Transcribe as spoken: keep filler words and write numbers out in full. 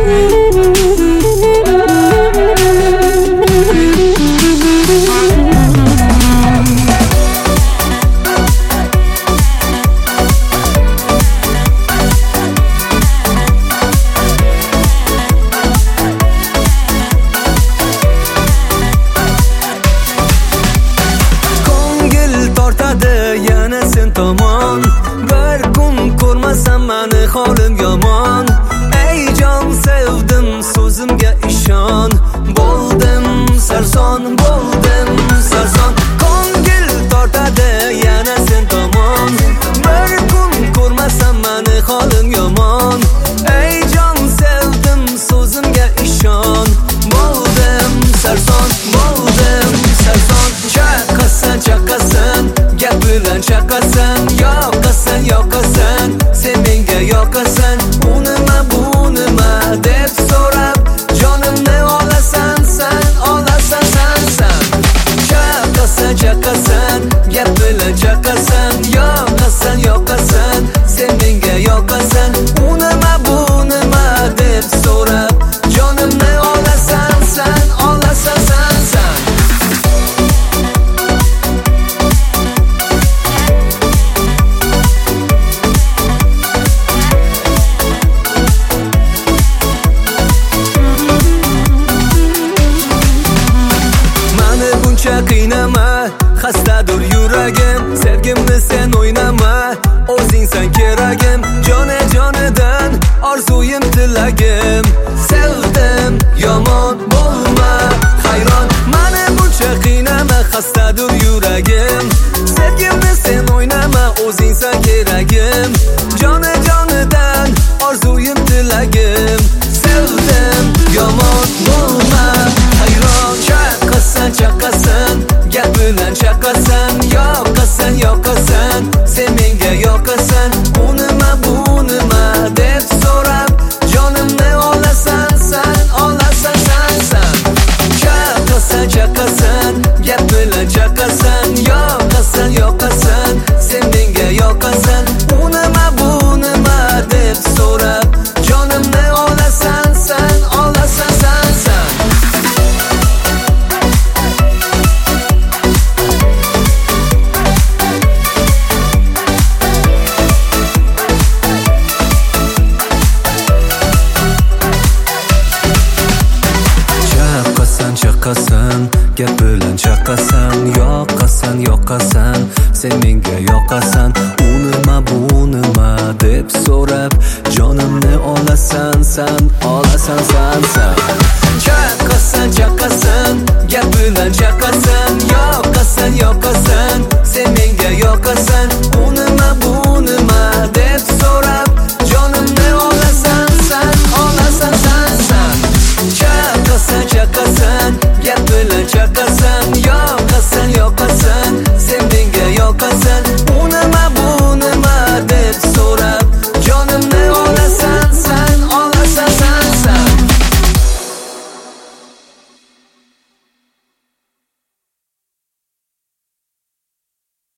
yana sen tomon. Bir kun ko'rmasam mani holim yomon. Ey jon sevdim so'zimga ishon. Bo'ldim sarson, bo'ldim sarson. Ko'ngil tortadi yana sen tomon. Bir kun ko'rmasam mani holim yomon. Ey jon sevdim so'zimga ishon. Bo'ldim sarson, bo'ldim sarson. Chaqasan, chaqasan, gap bilan chaqasan. Yoqasan, yoqasan, sen menga yoqasan. U nima, bu nima deb so'rab, jonimni olasan, sen olasan, sen sen. Chaqasan, chaqasan, gap bilan chaqasan. Yoqasan, yoqasan, sen menga yoqasan. U nima, bu nima deb so'rab, jonimni olasan, sen olasan, sen sen. Qiynama, xastadur yuragim. Sevgimni sen o'ynama, o'zing sen keragim. Jona jonidan orzuyim tilagim. Sevdim yomon bo'lma hayron. Mani buncha qiynama, xastadur yuragim. Sevgimni sen o'ynama, o'zing sen keragim. Jona jonidan orzuyim tilagim. Sevdim yomon bo'lma hayron. Chaqasan, chaqasan, gap bilan chaqasan. Yoqasan, yoqasan, sen menga yoqasan. U nima, bu nima deb so'rab, jonimni olasan, sen olasan, sen sen. Chaqasan, chaqasan, gap bilan chaqasan. Yoqasan, yoqasan, sen menga yoqasan. U nima, bu nima deb so'rab, jonimni olasan, sen olasan, sen sen. Chaqasan, gap bilan chaqasan. Yoqasan, yoqasan, sen menga yoqasan. U nima, bu nima deb so'rab, jonimni olasan, sen olasan, sen sen. Chaqasan, chaqasan, gap bilan chaqasan. Yoqasan, yoqasan,